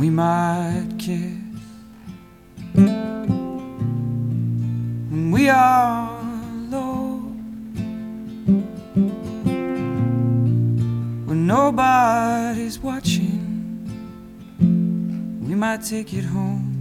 we might kiss. When we are alone, when nobody's watching, we might take it home.